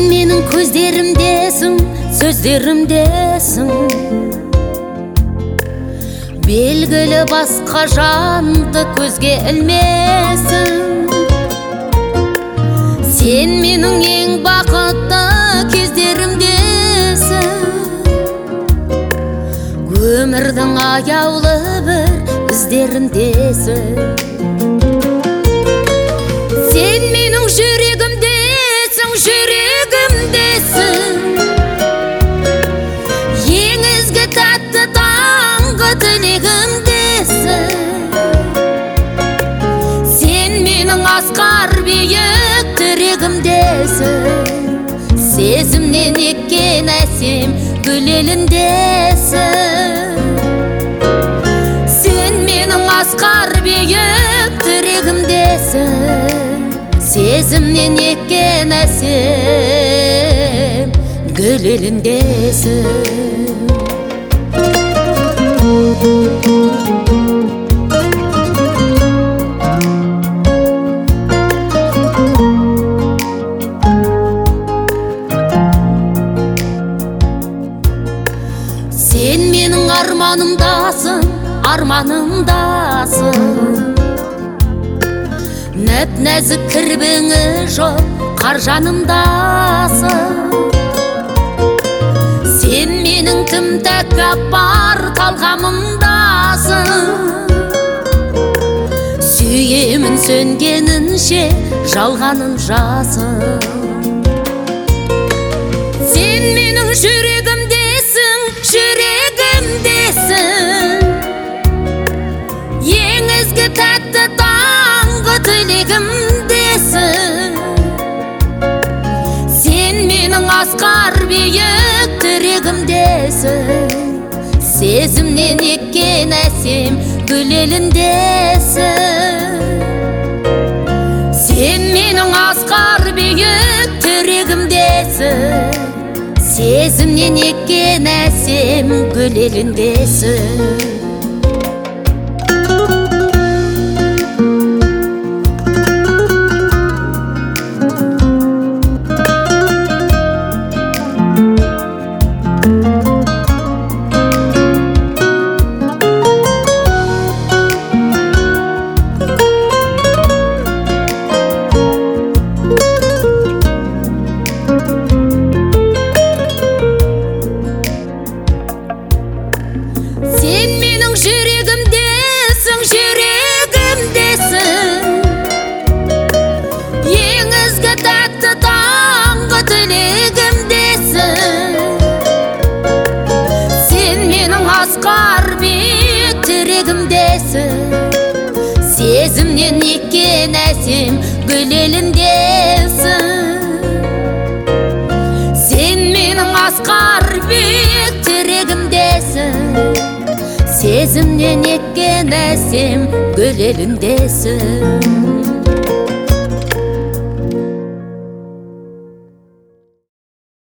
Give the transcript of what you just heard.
менің көздерімдесің, сөздерімдесің. Белгілі басқа жанды көзге ілмесің. Сен менің ең бақытты кездерімдесің. Өмірдің аяулы бір іздерімдесің. Сен менің жүрегімдесің, жүрегімдесің. Ең ізгі тәтті таңғы тілегімдесің. Сен менің асқар биік тірегімдесің. Сезімнен еккен әсем гүл еліндесің. Сен менің асқар биік тірегімдесің. Сезімнен еккен әсем гүл еліндесің. Сен менің арманымдасың, арманымдасың. Нәп-нәзік кірбіңі жоқ қар жанымдасың. Сен менің тым тәкаппар талғамымдасың. Сүйемін сөнгенінше жалғаным жасың. Сен менің жүрегімдесің, жүрегімдесің. Ең ізгі тәтті таңғы тілегімдесің. Сен менің асқар биік тірегімдесің. Сезімнен еккен әсем гүл еліндесің. Сен менің асқар биік тірегімдесің. Сезімнен еккен әсем гүл еліндесің. Сен менің жүрегімдесің, жүрегімдесің. Ең ізгі тәтті таңғы тілегімдесің. Сен менің асқар биік тірегімдесің. Сезімнен еккен әсем гүл еліндесің. Сен менің асқар биік тірегімдесің. Сезімнен еккен әсем гүл еліндесің.